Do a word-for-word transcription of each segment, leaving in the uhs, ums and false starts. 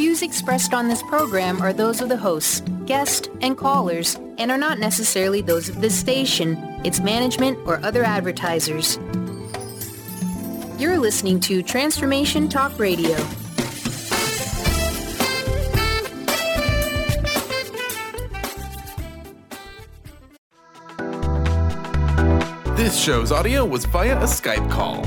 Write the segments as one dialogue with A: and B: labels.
A: views expressed on this program are those of the hosts, guests, and callers, and are not necessarily those of this station, its management, or other advertisers. You're listening to Transformation Talk Radio.
B: This show's audio was via a Skype call.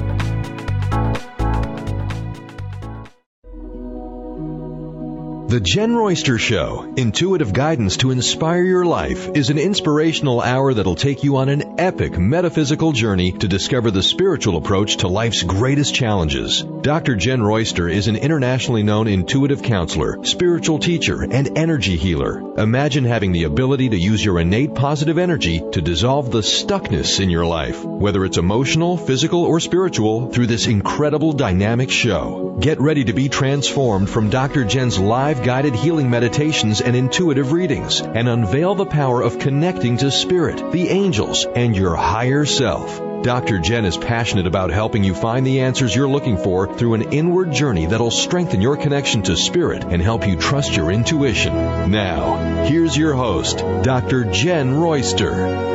C: The Jen Royster Show, intuitive guidance to inspire your life, is an inspirational hour that'll take you on an epic metaphysical journey to discover the spiritual approach to life's greatest challenges. Doctor Jen Royster is an internationally known intuitive counselor, spiritual teacher, and energy healer. Imagine having the ability to use your innate positive energy to dissolve the stuckness in your life, whether it's emotional, physical, or spiritual, through this incredible dynamic show. Get ready to be transformed from Doctor Jen's live guided healing meditations and intuitive readings, and unveil the power of connecting to spirit, the angels, and your higher self. Doctor Jen is passionate about helping you find the answers you're looking for through an inward journey that'll strengthen your connection to spirit and help you trust your intuition. Now, here's your host, Doctor Jen Royster.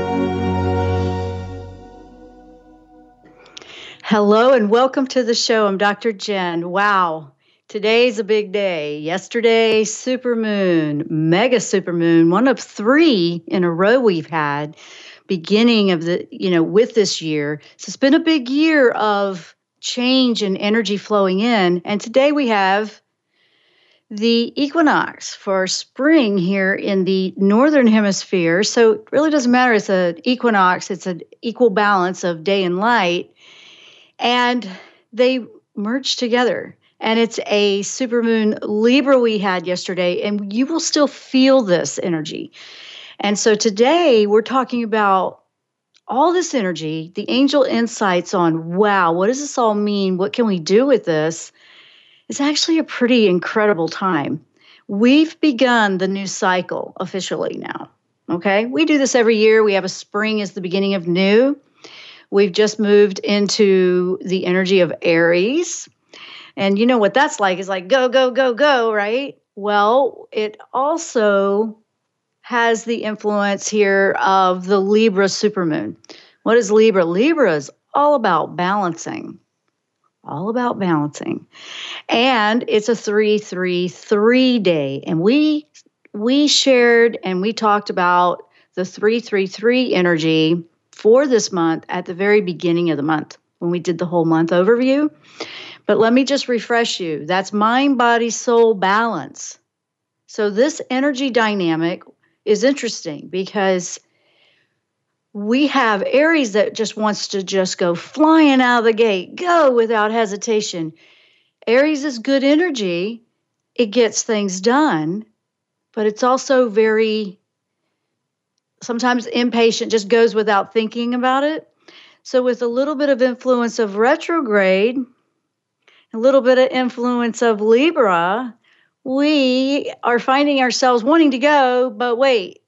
D: Hello and welcome to the show. I'm Doctor Jen. Wow. Today's a big day. Yesterday, supermoon, mega supermoon, one of three in a row we've had beginning of the, you know, with this year. So it's been a big year of change and energy flowing in. And today we have the equinox for spring here in the northern hemisphere. So it really doesn't matter. It's an equinox. It's an equal balance of day and light. And they merge together. And it's a supermoon Libra we had yesterday, and you will still feel this energy. And so today we're talking about all this energy, the angel insights on, wow, what does this all mean? What can we do with this? It's actually a pretty incredible time. We've begun the new cycle officially now, okay? We do this every year. We have a spring as the beginning of new. We've just moved into the energy of Aries. And you know what that's like. It's like, go, go, go, go, right? Well, it also has the influence here of the Libra supermoon. What is Libra? Libra is all about balancing, all about balancing. And it's a three three three day. And we we shared and we talked about the three three three energy for this month at the very beginning of the month when we did the whole month overview. But let me just refresh you. That's mind, body, soul balance. So this energy dynamic is interesting because we have Aries that just wants to just go flying out of the gate, go without hesitation. Aries is good energy. It gets things done, but it's also very, sometimes impatient, just goes without thinking about it. So with a little bit of influence of retrograde, a little bit of influence of Libra, we are finding ourselves wanting to go, but wait,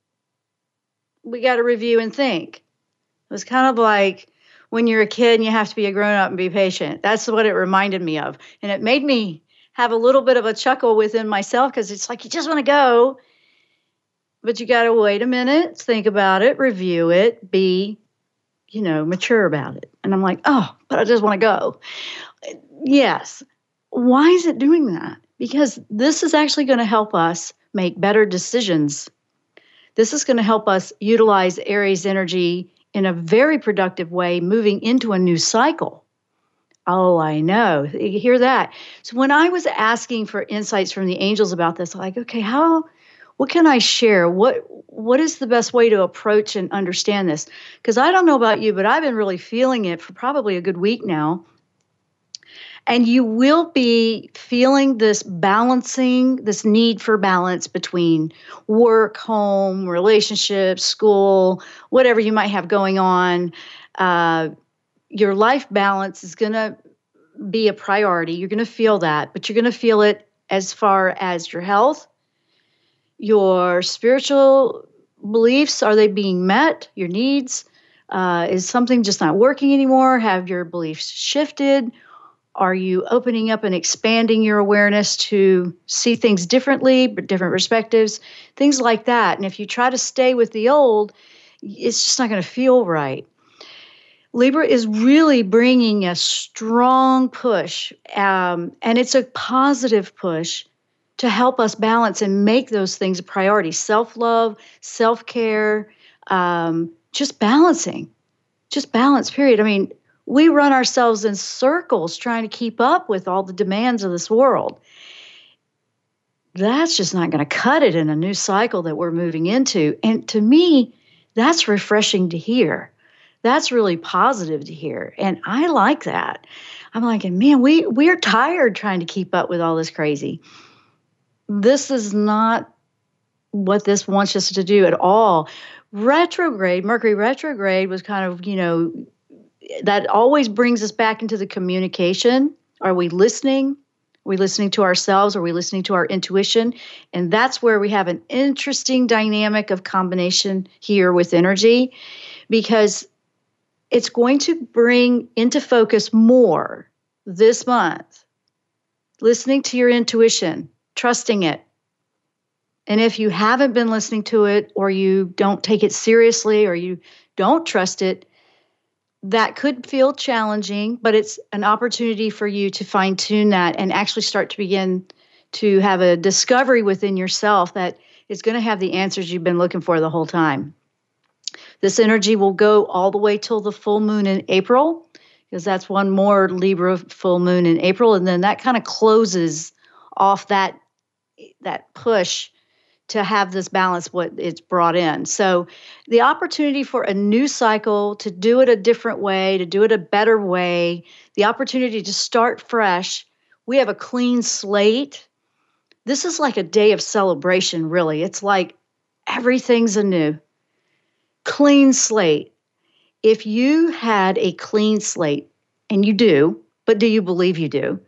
D: we got to review and think. It was kind of like when you're a kid and you have to be a grown-up and be patient. That's what it reminded me of. And it made me have a little bit of a chuckle within myself because it's like you just want to go, but you got to wait a minute, think about it, review it, be, you know, mature about it. And I'm like, oh, but I just want to go. Yes. Why is it doing that? Because this is actually going to help us make better decisions. This is going to help us utilize Aries energy in a very productive way, moving into a new cycle. Oh, I know. You hear that? So when I was asking for insights from the angels about this, I'm like, okay, how, what can I share? What, what is the best way to approach and understand this? Because I don't know about you, but I've been really feeling it for probably a good week now. And you will be feeling this balancing, this need for balance between work, home, relationships, school, whatever you might have going on. Uh, your life balance is going to be a priority. You're going to feel that, but you're going to feel it as far as your health, your spiritual beliefs. Are they being met? Your needs? Uh, is something just not working anymore? Have your beliefs shifted? Are you opening up and expanding your awareness to see things differently, but different perspectives, things like that? And if you try to stay with the old, it's just not going to feel right. Libra is really bringing a strong push, um, and it's a positive push to help us balance and make those things a priority. Self-love, self-care, um, just balancing, just balance, period. I mean, we run ourselves in circles trying to keep up with all the demands of this world. That's just not going to cut it in a new cycle that we're moving into. And to me, that's refreshing to hear. That's really positive to hear. And I like that. I'm like, man, we, we're tired trying to keep up with all this crazy. This is not what this wants us to do at all. Retrograde, Mercury retrograde was kind of, you know, that always brings us back into the communication. Are we listening? Are we listening to ourselves? Are we listening to our intuition? And that's where we have an interesting dynamic of combination here with energy, because it's going to bring into focus more this month, listening to your intuition, trusting it. And if you haven't been listening to it, or you don't take it seriously, or you don't trust it, that could feel challenging, but it's an opportunity for you to fine tune that and actually start to begin to have a discovery within yourself that is going to have the answers you've been looking for the whole time. This energy will go all the way till the full moon in April, because that's one more Libra full moon in April. And then that kind of closes off that, that push to have this balance, what it's brought in. So the opportunity for a new cycle, to do it a different way, to do it a better way, the opportunity to start fresh. We have a clean slate. This is like a day of celebration, really. It's like everything's anew. Clean slate. If you had a clean slate, and you do, but do you believe you do,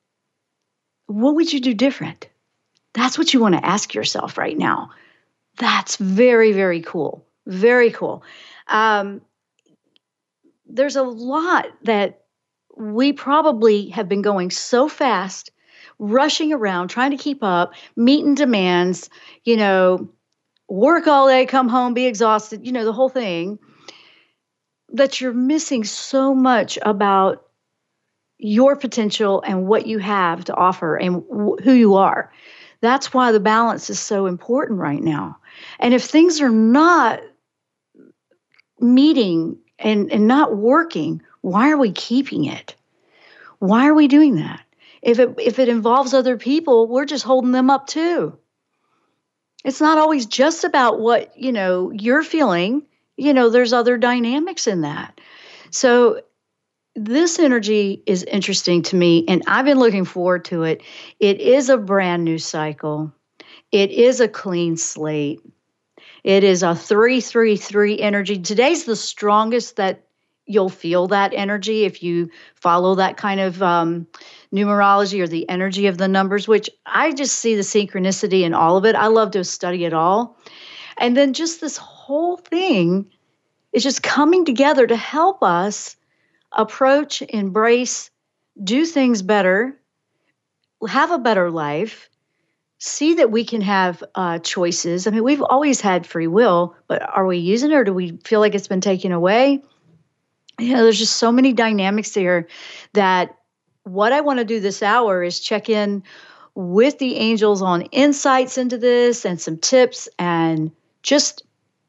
D: what would you do different? That's what you want to ask yourself right now. That's very, very cool. Very cool. Um, there's a lot that we probably have been going so fast, rushing around, trying to keep up, meeting demands, you know, work all day, come home, be exhausted, you know, the whole thing, that you're missing so much about your potential and what you have to offer and wh- who you are. That's why the balance is so important right now. And if things are not meeting and, and not working, why are we keeping it? Why are we doing that? If it if it involves other people, we're just holding them up too. It's not always just about what, you know, you're feeling. You know, there's other dynamics in that. So this energy is interesting to me, and I've been looking forward to it. It is a brand new cycle. It is a clean slate. It is a three three three energy. Today's the strongest that you'll feel that energy if you follow that kind of um, numerology or the energy of the numbers, which I just see the synchronicity in all of it. I love to study it all. And then just this whole thing is just coming together to help us approach, embrace, do things better, have a better life, see that we can have uh, choices. I mean, we've always had free will, but are we using it, or do we feel like it's been taken away? You know, there's just so many dynamics there that what I want to do this hour is check in with the angels on insights into this and some tips, and just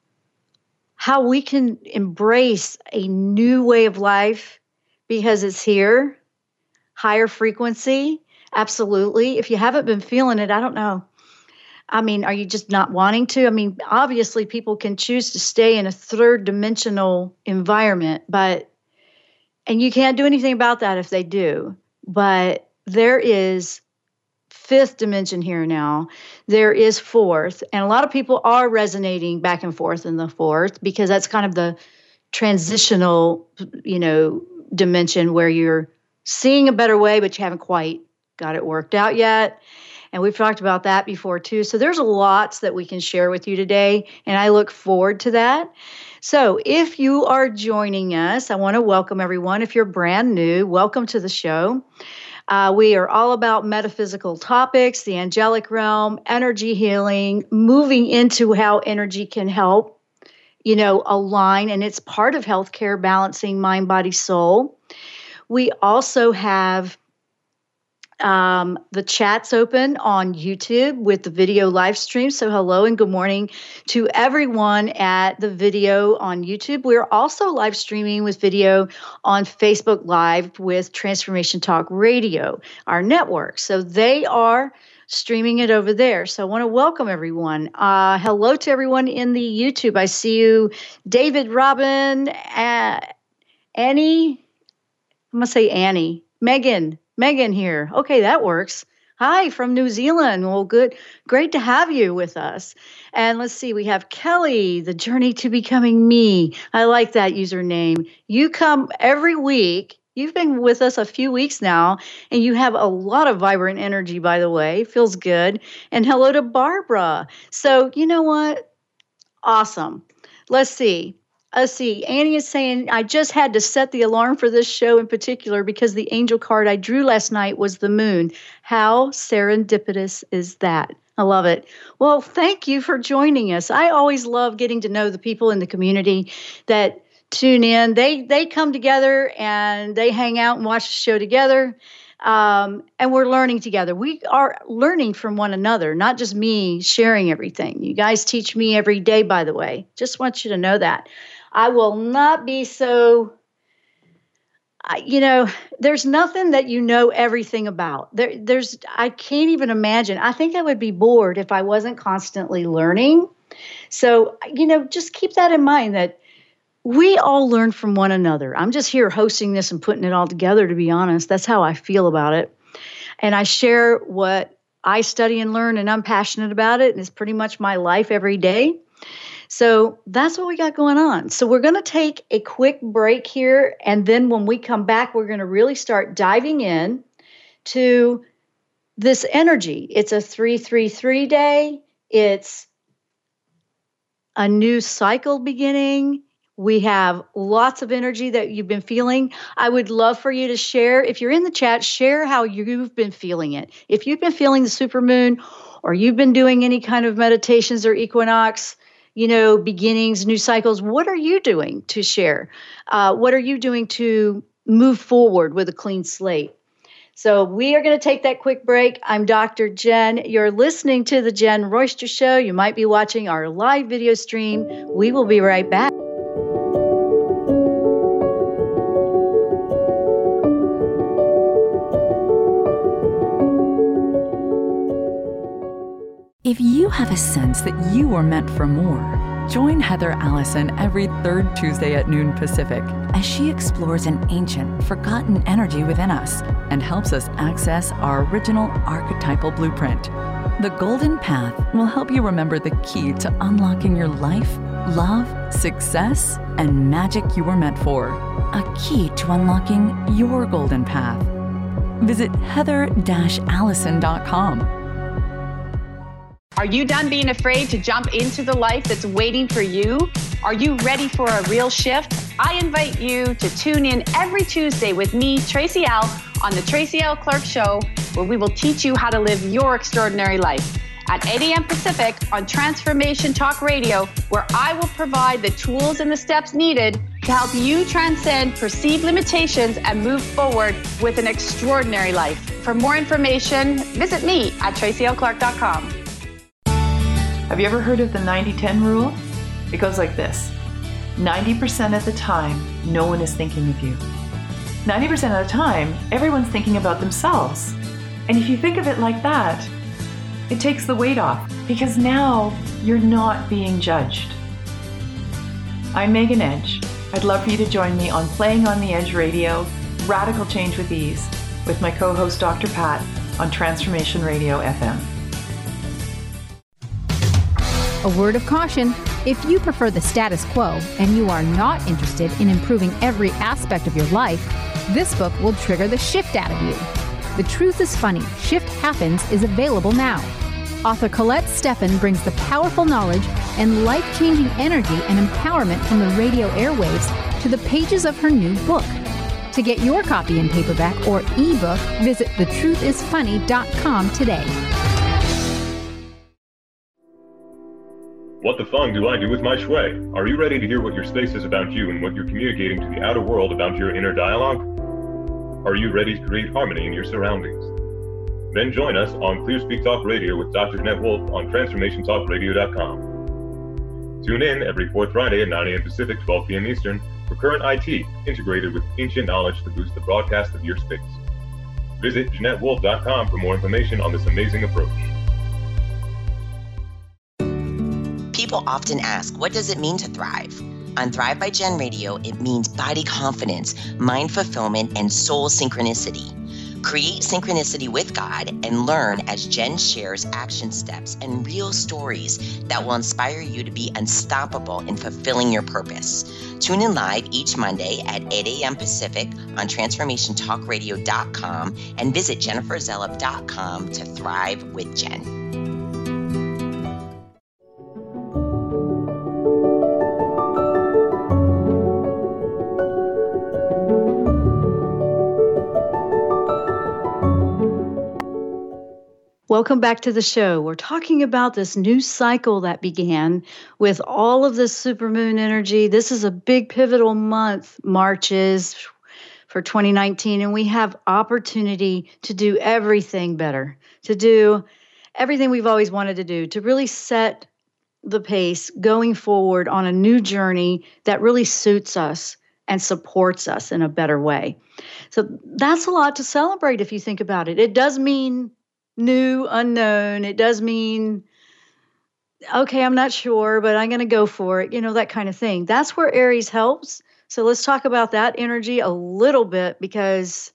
D: how we can embrace a new way of life because it's here, higher frequency. Absolutely. If you haven't been feeling it, I don't know. I mean, are you just not wanting to? I mean, obviously people can choose to stay in a third dimensional environment, but, and you can't do anything about that if they do, but there is fifth dimension here now. There is fourth, and a lot of people are resonating back and forth in the fourth because that's kind of the transitional, you know, dimension where you're seeing a better way, but you haven't quite got it worked out yet. And we've talked about that before too. So there's lots that we can share with you today, and I look forward to that. So if you are joining us, I want to welcome everyone. If you're brand new, welcome to the show. Uh, we are all about metaphysical topics, the angelic realm, energy healing, moving into how energy can help, you know, align, and it's part of healthcare, balancing mind, body, soul. We also have Um, the chat's open on YouTube with the video live stream. So hello and good morning to everyone at the video on YouTube. We're also live streaming with video on Facebook Live with Transformation Talk Radio, our network. So they are streaming it over there. So I want to welcome everyone. Uh, hello to everyone in the YouTube. I see you, David, Robin, uh, Annie. I'm going to say Annie. Megan. Megan here. Okay, that works. Hi, from New Zealand. Well, good. Great to have you with us. And let's see, we have Kelly, The Journey to Becoming Me. I like that username. You come every week. You've been with us a few weeks now, and you have a lot of vibrant energy, by the way. Feels good. And hello to Barbara. So, you know what? Awesome. Let's see. Let's see. Annie is saying, I just had to set the alarm for this show in particular because the angel card I drew last night was the moon. How serendipitous is that? I love it. Well, thank you for joining us. I always love getting to know the people in the community that tune in. They they come together and they hang out and watch the show together. Um, and we're learning together. We are learning from one another, not just me sharing everything. You guys teach me every day, by the way. Just want you to know that. I will not be so, I, you know, there's nothing that you know everything about. There, there's, I can't even imagine. I think I would be bored if I wasn't constantly learning. So, you know, just keep that in mind that we all learn from one another. I'm just here hosting this and putting it all together, to be honest. That's how I feel about it. And I share what I study and learn, and I'm passionate about it. And it's pretty much my life every day. So that's what we got going on. So we're going to take a quick break here. And then when we come back, we're going to really start diving in to this energy. It's a three three three day. It's a new cycle beginning. We have lots of energy that you've been feeling. I would love for you to share. If you're in the chat, share how you've been feeling it. If you've been feeling the supermoon, or you've been doing any kind of meditations or equinox, you know, beginnings, new cycles, what are you doing to share? Uh, what are you doing to move forward with a clean slate? So we are going to take that quick break. I'm Doctor Jen. You're listening to The Jen Royster Show. You might be watching our live video stream. We will be right back.
E: If you have a sense that you are meant for more, join Heather Allison every third Tuesday at noon Pacific as she explores an ancient, forgotten energy within us and helps us access our original archetypal blueprint. The Golden Path will help you remember the key to unlocking your life, love, success, and magic you were meant for. A key to unlocking your golden path. Visit heather dash allison dot com.
F: Are you done being afraid to jump into the life that's waiting for you? Are you ready for a real shift? I invite you to tune in every Tuesday with me, Tracy L, on the Tracy L Clark Show, where we will teach you how to live your extraordinary life. At eight a.m. Pacific on Transformation Talk Radio, where I will provide the tools and the steps needed to help you transcend perceived limitations and move forward with an extraordinary life. For more information, visit me at tracy l clark dot com.
G: Have you ever heard of the ninety ten rule? It goes like this. ninety percent of the time, no one is thinking of you. ninety percent of the time, everyone's thinking about themselves. And if you think of it like that, it takes the weight off, because now you're not being judged. I'm Megan Edge. I'd love for you to join me on Playing on the Edge Radio, Radical Change with Ease, with my co-host Doctor Pat on Transformation Radio F M.
H: A word of caution, if you prefer the status quo and you are not interested in improving every aspect of your life, this book will trigger the shift out of you. The Truth is Funny, Shift Happens is available now. Author Colette Steffen brings the powerful knowledge and life-changing energy and empowerment from the radio airwaves to the pages of her new book. To get your copy in paperback or ebook, visit the truth is funny dot com today.
I: What the fung do I do with my shui? Are you ready to hear what your space is about you and what you're communicating to the outer world about your inner dialogue? Are you ready to create harmony in your surroundings? Then join us on Clear Speak Talk Radio with Doctor Jeanette Wolfe on transformation talk radio dot com. Tune in every fourth Friday at nine a.m. Pacific, twelve p.m. Eastern for current I T integrated with ancient knowledge to boost the broadcast of your space. Visit jeanette wolfe dot com for more information on this amazing approach.
J: People often ask, what does it mean to thrive? On Thrive by Jen Radio, it means body confidence, mind fulfillment, and soul synchronicity. Create synchronicity with God and learn as Jen shares action steps and real stories that will inspire you to be unstoppable in fulfilling your purpose. Tune in live each Monday at eight a.m. Pacific on transformation talk radio dot com and visit jennifer zellup dot com to thrive with Jen.
D: Welcome back to the show. We're talking about this new cycle that began with all of this supermoon energy. This is a big pivotal month, March is, for twenty nineteen, and we have opportunity to do everything better, to do everything we've always wanted to do, to really set the pace going forward on a new journey that really suits us and supports us in a better way. So that's a lot to celebrate if you think about it. It does mean new, unknown. It does mean, okay, I'm not sure, but I'm going to go for it, you know, that kind of thing. That's where Aries helps. So let's talk about that energy a little bit, because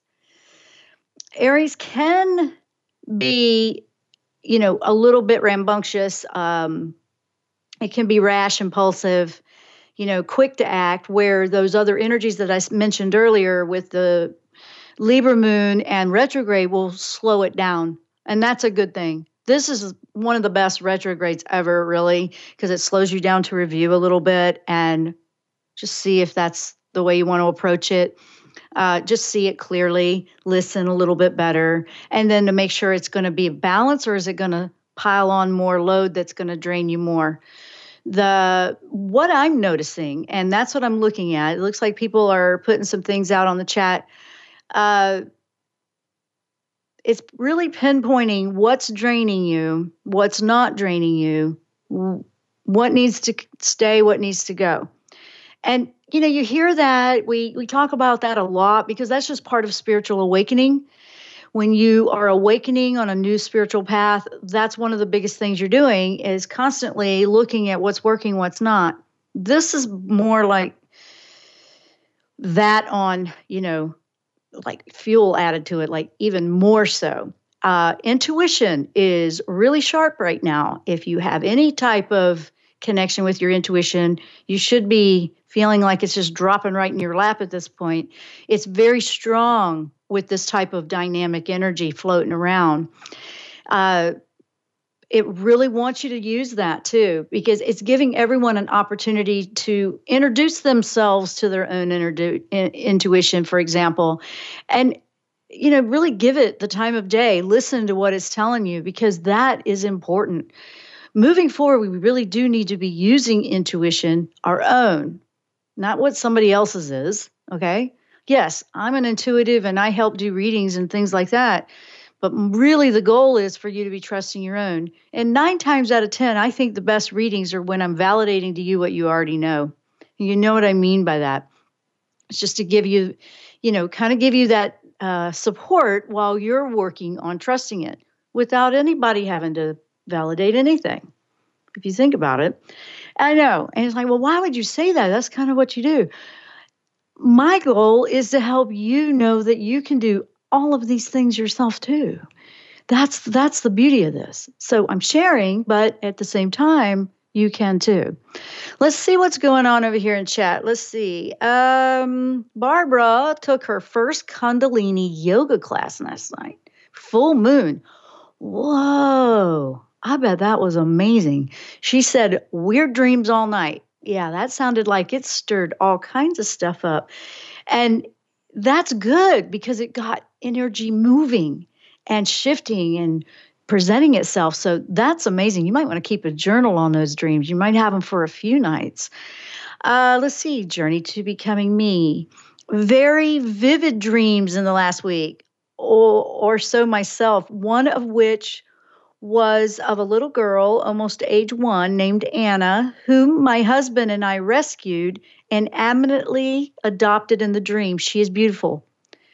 D: Aries can be, you know, a little bit rambunctious. Um, it can be rash, impulsive, you know, quick to act, where those other energies that I mentioned earlier with the Libra moon and retrograde will slow it down. And that's a good thing. This is one of the best retrogrades ever, really, because it slows you down to review a little bit and just see if that's the way you want to approach it. Uh, just see it clearly, listen a little bit better, and then to make sure it's going to be a balance, or is it going to pile on more load that's going to drain you more? The what I'm noticing, and that's what I'm looking at, it looks like people are putting some things out on the chat. Uh, It's really pinpointing what's draining you, what's not draining you, what needs to stay, what needs to go. And, you know, you hear that, we we talk about that a lot, because that's just part of spiritual awakening. When you are awakening on a new spiritual path, that's one of the biggest things you're doing, is constantly looking at what's working, what's not. This is more like that on, you know, like fuel added to it, like even more so. Uh, intuition is really sharp right now. If you have any type of connection with your intuition, you should be feeling like it's just dropping right in your lap at this point. It's very strong with this type of dynamic energy floating around. Uh, it really wants you to use that too, because it's giving everyone an opportunity to introduce themselves to their own introdu- in, intuition, for example, and, you know, really give it the time of day. Listen to what it's telling you, because that is important. Moving forward, we really do need to be using intuition, our own, not what somebody else's is, okay? Yes, I'm an intuitive and I help do readings and things like that. But really, the goal is for you to be trusting your own. And nine times out of ten, I think the best readings are when I'm validating to you what you already know. And you know what I mean by that. It's just to give you, you know, kind of give you that uh, support while you're working on trusting it, without anybody having to validate anything, if you think about it. I know. And it's like, well, why would you say that? That's kind of what you do. My goal is to help you know that you can do all of these things yourself too. That's that's the beauty of this. So I'm sharing, but at the same time, you can too. Let's see what's going on over here in chat. Let's see. Um, Barbara took her first Kundalini yoga class last night. full moon. Whoa, I bet that was amazing. She said, weird dreams all night. Yeah, that sounded like it stirred all kinds of stuff up. And that's good because it got energy moving and shifting and presenting itself. So that's amazing. You might want to keep a journal on those dreams. You might have them for a few nights. Uh, let's see, Journey to Becoming Me. Very vivid dreams in the last week, or, or so myself, one of which was of a little girl, almost age one, named Anna, whom my husband and I rescued and adamantly adopted in the dream. She is beautiful.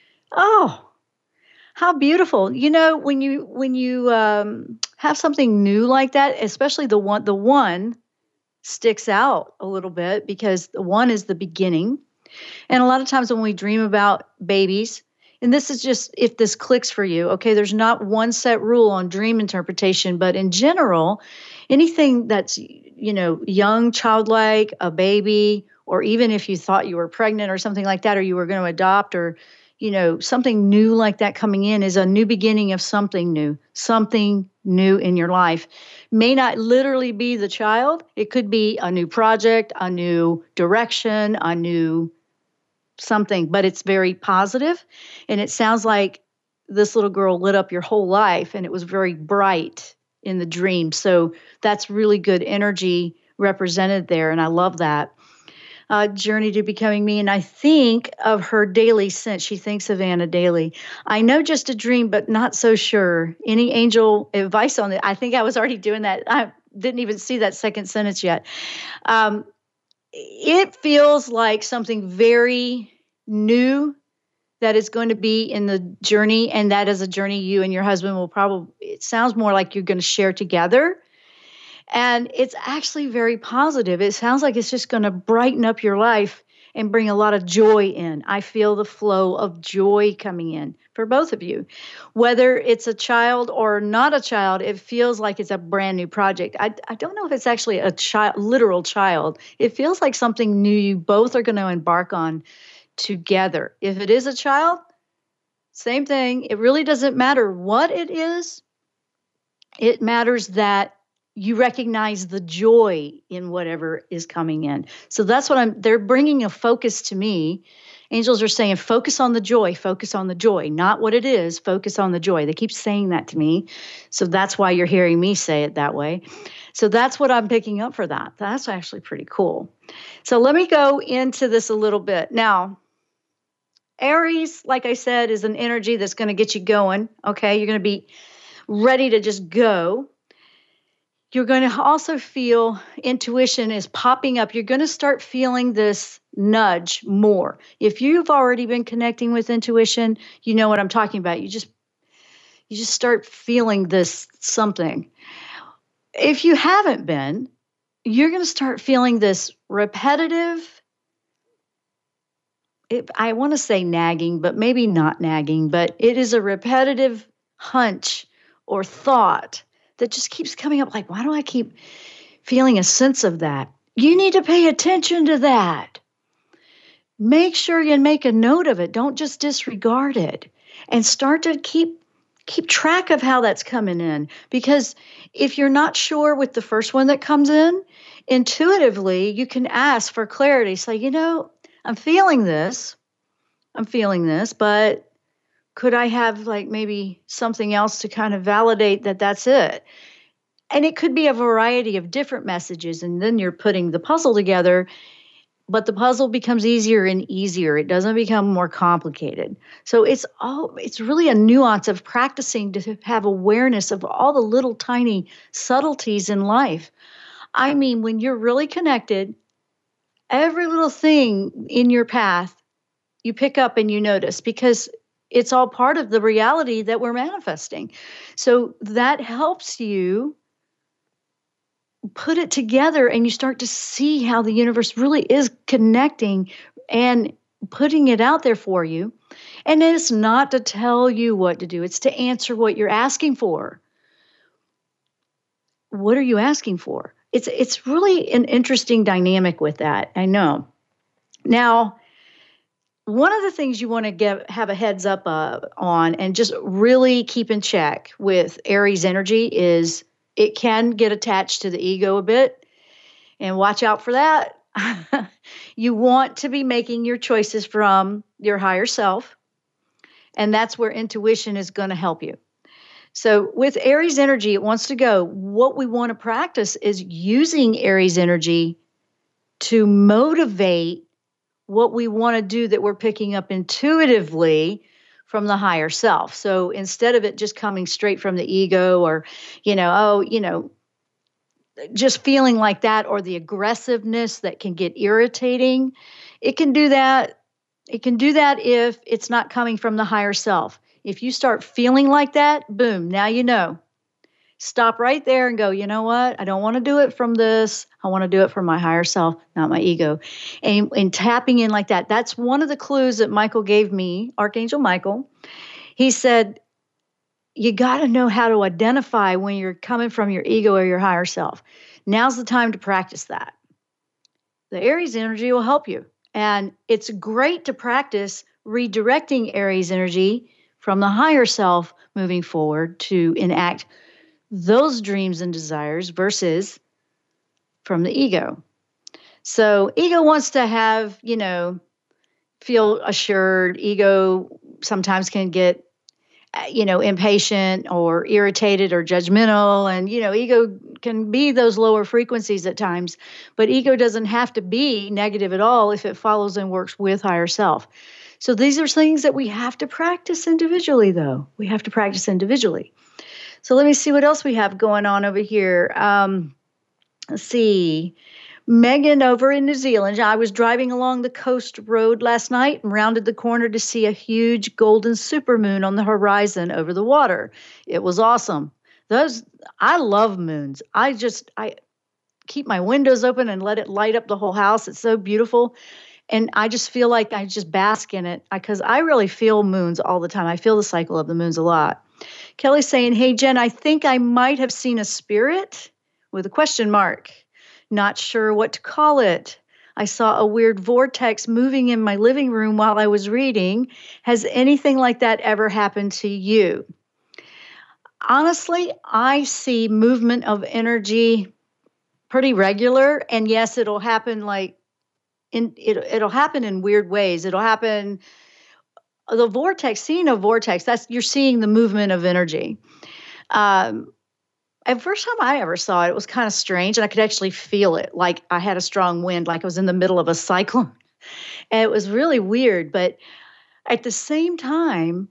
D: Oh, how beautiful. You know, when you when you um, have something new like that, especially the one, the one sticks out a little bit because the one is the beginning. And a lot of times when we dream about babies, and this is just if this clicks for you, okay, there's not one set rule on dream interpretation, but in general, anything that's, you know, young, childlike, a baby, or even if you thought you were pregnant or something like that, or you were going to adopt, or, you know, something new like that coming in is a new beginning of something new, something new in your life. May not literally be the child. It could be a new project, a new direction, a new something, but it's very positive. And it sounds like this little girl lit up your whole life and it was very bright in the dream. So that's really good energy represented there. And I love that. Uh, Journey to Becoming Me. And I think of her daily sense. She thinks of Anna daily. I know just a dream, but not so sure. Any angel advice on it? I think I was already doing that. I didn't even see that second sentence yet. Um, It feels like something very new that is going to be in the journey, and that is a journey you and your husband will probably, it sounds more like you're going to share together. And it's actually very positive. It sounds like it's just going to brighten up your life and bring a lot of joy in. I feel the flow of joy coming in for both of you. Whether it's a child or not a child, it feels like it's a brand new project. I, I don't know if it's actually a child, literal child. It feels like something new you both are going to embark on together. If it is a child, same thing. It really doesn't matter what it is. It matters that you recognize the joy in whatever is coming in. So that's what I'm, they're bringing a focus to me. Angels are saying, focus on the joy, focus on the joy, not what it is, focus on the joy. They keep saying that to me. So that's why you're hearing me say it that way. So that's what I'm picking up for that. That's actually pretty cool. So let me go into this a little bit. Now, Aries, like I said, is an energy that's going to get you going. Okay. You're going to be ready to just go. You're going to also feel intuition is popping up. You're going to start feeling this nudge more. If you've already been connecting with intuition, you know what I'm talking about. You just you just start feeling this something. If you haven't been, you're going to start feeling this repetitive, it, I want to say nagging, but maybe not nagging, but it is a repetitive hunch or thought that just keeps coming up like, why do I keep feeling a sense of that? You need to pay attention to that. Make sure you make a note of it. Don't just disregard it. And start to keep keep track of how that's coming in. Because if you're not sure with the first one that comes in, intuitively, you can ask for clarity. Say, you know, I'm feeling this. I'm feeling this, but could I have like maybe something else to kind of validate that that's it? And it could be a variety of different messages. And then you're putting the puzzle together, but the puzzle becomes easier and easier. It doesn't become more complicated. So it's all, it's really a nuance of practicing to have awareness of all the little tiny subtleties in life. I mean, when you're really connected, every little thing in your path, you pick up and you notice because it's all part of the reality that we're manifesting. So that helps you put it together and you start to see how the universe really is connecting and putting it out there for you. And it's not to tell you what to do. It's to answer what you're asking for. What are you asking for? It's, it's really an interesting dynamic with that. I know. Now, one of the things you want to get have a heads up uh, on and just really keep in check with Aries energy is it can get attached to the ego a bit, and watch out for that. You want to be making your choices from your higher self, and that's where intuition is going to help you. So with Aries energy, it wants to go. What we want to practice is using Aries energy to motivate what we want to do that we're picking up intuitively from the higher self. So instead of it just coming straight from the ego or, you know, oh, you know, just feeling like that, or the aggressiveness that can get irritating, it can do that. It can do that if it's not coming from the higher self. If you start feeling like that, boom, now you know. Stop right there and go, you know what? I don't want to do it from this. I want to do it from my higher self, not my ego. And, and tapping in like that, that's one of the clues that Michael gave me, Archangel Michael. He said, you got to know how to identify when you're coming from your ego or your higher self. Now's the time to practice that. The Aries energy will help you. And it's great to practice redirecting Aries energy from the higher self moving forward to enact those dreams and desires versus from the ego. So ego wants to have, you know, feel assured. Ego sometimes can get, you know, impatient or irritated or judgmental. And, you know, ego can be those lower frequencies at times, but ego doesn't have to be negative at all if it follows and works with higher self. So these are things that we have to practice individually, though. We have to practice individually. So let me see what else we have going on over here. Um, let's see. Megan over in New Zealand. I was driving along the coast road last night and rounded the corner to see a huge golden supermoon on the horizon over the water. It was awesome. Those, I love moons. I just, I keep my windows open and let it light up the whole house. It's so beautiful. And I just feel like I just bask in it because I really feel moons all the time. I feel the cycle of the moons a lot. Kelly's saying, hey, Jen, I think I might have seen a spirit with a question mark. Not sure what to call it. I saw a weird vortex moving in my living room while I was reading. Has anything like that ever happened to you? Honestly, I see movement of energy pretty regular. And yes, it'll happen like in it, it'll happen in weird ways. It'll happen. The vortex, seeing a vortex, that's you're seeing the movement of energy. Um, and first time I ever saw it, it was kind of strange, and I could actually feel it, like I had a strong wind, like I was in the middle of a cyclone. And it was really weird, but at the same time,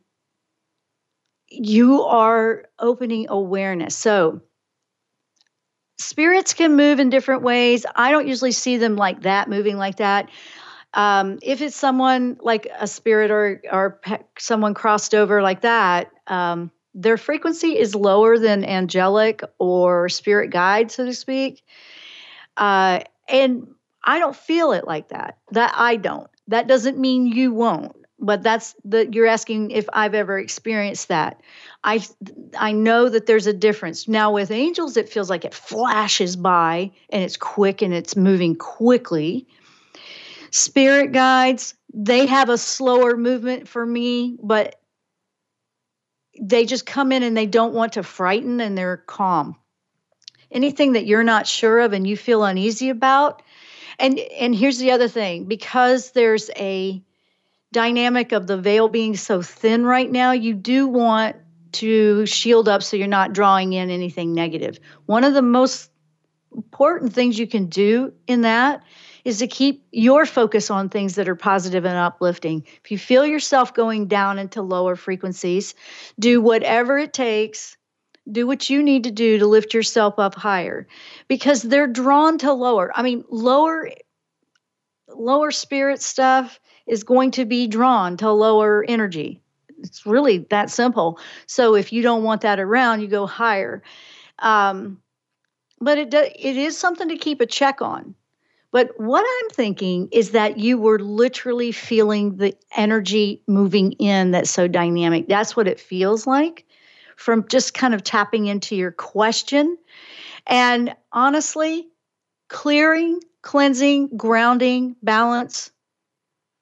D: you are opening awareness. So spirits can move in different ways. I don't usually see them like that, moving like that. Um, if it's someone like a spirit or or pe- someone crossed over like that, um, their frequency is lower than angelic or spirit guide, so to speak. Uh, and I don't feel it like that. That I don't. That doesn't mean you won't. But that's the you're asking if I've ever experienced that. I I know that there's a difference. Now with angels, it feels like it flashes by and it's quick and it's moving quickly. Spirit guides, they have a slower movement for me, but they just come in and they don't want to frighten and they're calm. Anything that you're not sure of and you feel uneasy about. And, and here's the other thing, because there's a dynamic of the veil being so thin right now, you do want to shield up so you're not drawing in anything negative. One of the most important things you can do in that is to keep your focus on things that are positive and uplifting. If you feel yourself going down into lower frequencies, do whatever it takes, do what you need to do to lift yourself up higher, because they're drawn to lower. I mean, lower, lower spirit stuff is going to be drawn to lower energy. It's really that simple. So if you don't want that around, you go higher. Um, but it do, it is something to keep a check on. But what I'm thinking is that you were literally feeling the energy moving in that's so dynamic. That's what it feels like from just kind of tapping into your question. And honestly, clearing, cleansing, grounding, balance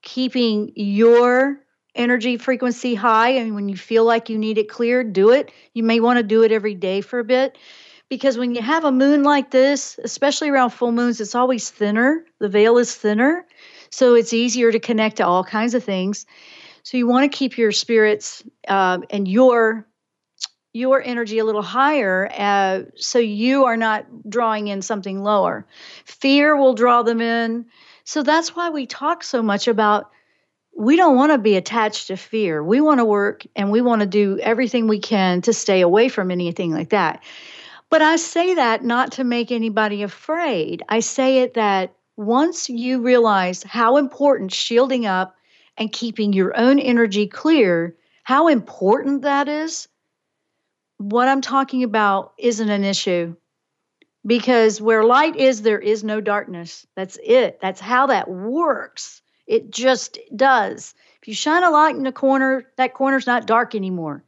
D: keeping your energy frequency high. And when you feel like you need it cleared, do it. You may want to do it every day for a bit. Because when you have a moon like this, especially around full moons, it's always thinner. The veil is thinner. So it's easier to connect to all kinds of things. So you want to keep your spirits uh, and your your energy a little higher uh, so you are not drawing in something lower. Fear will draw them in. So that's why we talk so much about we don't want to be attached to fear. We want to work and we want to do everything we can to stay away from anything like that. But I say that not to make anybody afraid. I say it that once you realize how important shielding up and keeping your own energy clear, how important that is, what I'm talking about isn't an issue. Because where light is, there is no darkness. That's it. That's how that works. It just does. If you shine a light in a corner, that corner's not dark anymore.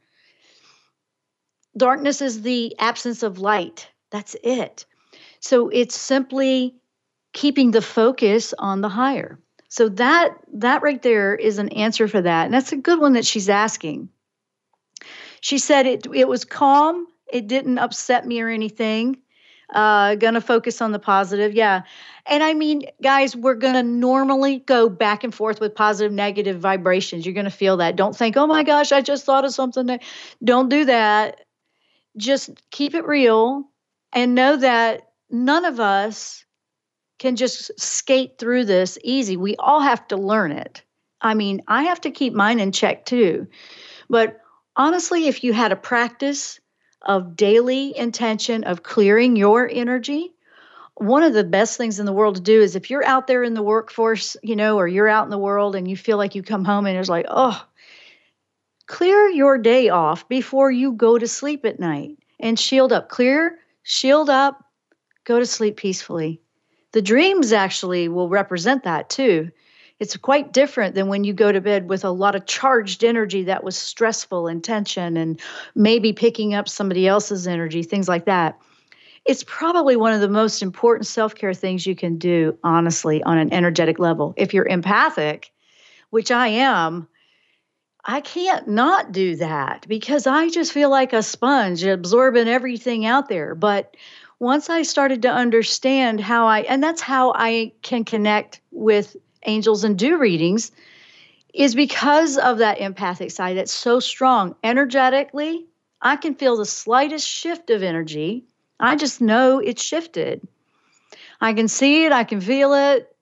D: Darkness is the absence of light. That's it. So it's simply keeping the focus on the higher. So that that right there is an answer for that. And that's a good one that she's asking. She said it it was calm. It didn't upset me or anything. Uh, gonna focus on the positive. Yeah. And I mean, guys, we're gonna normally go back and forth with positive, negative vibrations. You're gonna feel that. Don't think, oh my gosh, I just thought of something. That... Don't do that. Just keep it real and know that none of us can just skate through this easy. We all have to learn it. I mean, I have to keep mine in check too. But honestly, if you had a practice of daily intention of clearing your energy, one of the best things in the world to do is if you're out there in the workforce, you know, or you're out in the world and you feel like you come home and it's like, oh, clear your day off before you go to sleep at night and shield up. Clear, shield up, go to sleep peacefully. The dreams actually will represent that too. It's quite different than when you go to bed with a lot of charged energy that was stressful and tension and maybe picking up somebody else's energy, things like that. It's probably one of the most important self-care things you can do, honestly, on an energetic level. If you're empathic, which I am, I can't not do that because I just feel like a sponge absorbing everything out there. But once I started to understand how I, and that's how I can connect with angels and do readings, is because of that empathic side that's so strong. Energetically, I can feel the slightest shift of energy. I just know it's shifted. I can see it. I can feel it.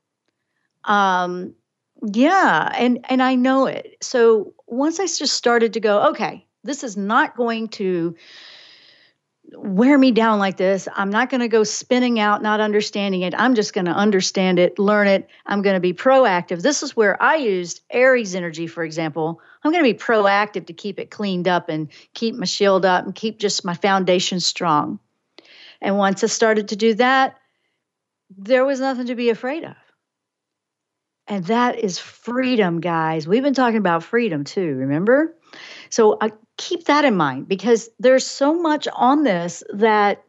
D: Um, yeah, and, and I know it. So once I just started to go, okay, this is not going to wear me down like this. I'm not going to go spinning out, not understanding it. I'm just going to understand it, learn it. I'm going to be proactive. This is where I used Aries energy, for example. I'm going to be proactive to keep it cleaned up and keep my shield up and keep just my foundation strong. And once I started to do that, there was nothing to be afraid of. And that is freedom, guys. We've been talking about freedom too, remember? So I keep that in mind because there's so much on this that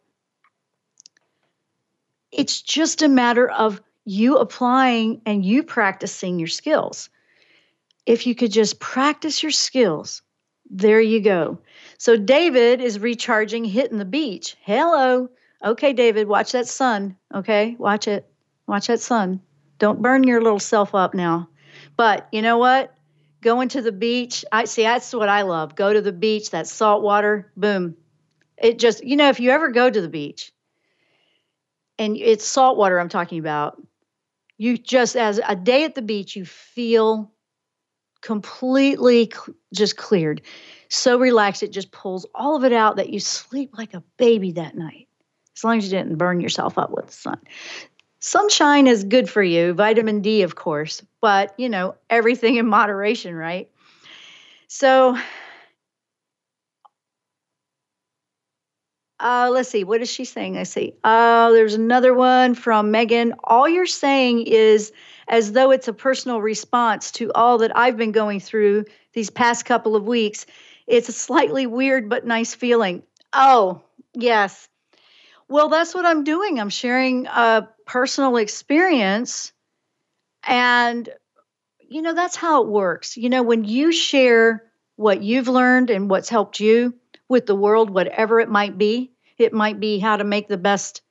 D: it's just a matter of you applying and you practicing your skills. If you could just practice your skills, there you go. So David is recharging, hitting the beach. Hello. Okay, David, watch that sun. Okay, watch it. Watch that sun. Don't burn your little self up now. But you know what? Going to the beach, I see that's what I love. Go to the beach, that salt water, boom. It just, you know, if you ever go to the beach and it's salt water I'm talking about, you just, as a day at the beach, you feel completely cl- just cleared. So relaxed, it just pulls all of it out that you sleep like a baby that night. As long as you didn't burn yourself up with the sun. Sunshine is good for you, vitamin D, of course, but, you know, everything in moderation, right? So uh, let's see, what is she saying? I see. Uh, there's another one from Megan. All you're saying is as though it's a personal response to all that I've been going through these past couple of weeks. It's a slightly weird but nice feeling. Oh, yes. Well, that's what I'm doing. I'm sharing a personal experience. And, you know, that's how it works. You know, when you share what you've learned and what's helped you with the world, whatever it might be, it might be how to make the best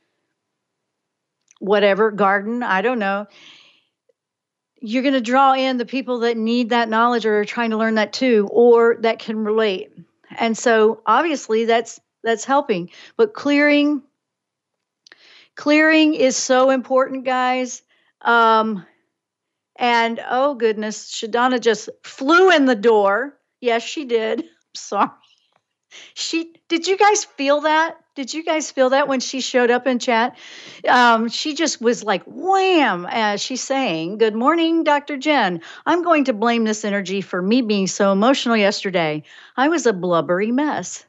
D: whatever garden, I don't know. You're going to draw in the people that need that knowledge or are trying to learn that too, or that can relate. And so obviously that's that's helping. But clearing clearing is so important, guys. Um, and oh goodness, Shadana just flew in the door. Yes, she did. Sorry. She did you guys feel that? Did you guys feel that when she showed up in chat? Um, she just was like, wham, as she's saying, good morning, Doctor Jen. I'm going to blame this energy for me being so emotional yesterday. I was a blubbery mess.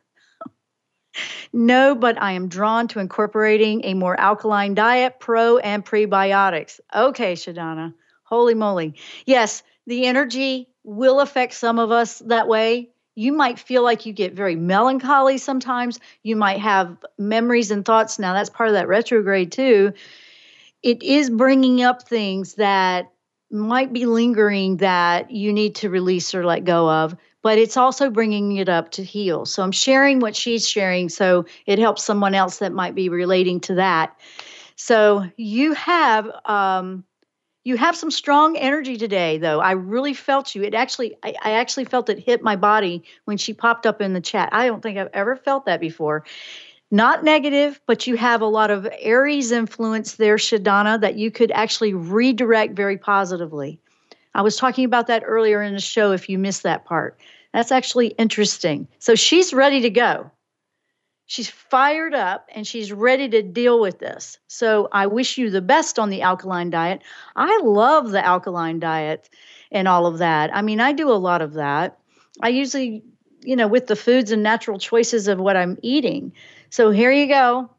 D: No, but I am drawn to incorporating a more alkaline diet, pro and prebiotics. Okay, Shadana, holy moly. Yes, the energy will affect some of us that way. You might feel like you get very melancholy sometimes. You might have memories and thoughts. Now, that's part of that retrograde, too. It is bringing up things that might be lingering that you need to release or let go of, but it's also bringing it up to heal. So I'm sharing what she's sharing so it helps someone else that might be relating to that. So you have... Um, You have some strong energy today, though. I really felt you. It actually, I, I actually felt it hit my body when she popped up in the chat. I don't think I've ever felt that before. Not negative, but you have a lot of Aries influence there, Shadana, that you could actually redirect very positively. I was talking about that earlier in the show if you missed that part. That's actually interesting. So she's ready to go. She's fired up and she's ready to deal with this. So I wish you the best on the alkaline diet. I love the alkaline diet and all of that. I mean, I do a lot of that. I usually, you know, with the foods and natural choices of what I'm eating. So here you go.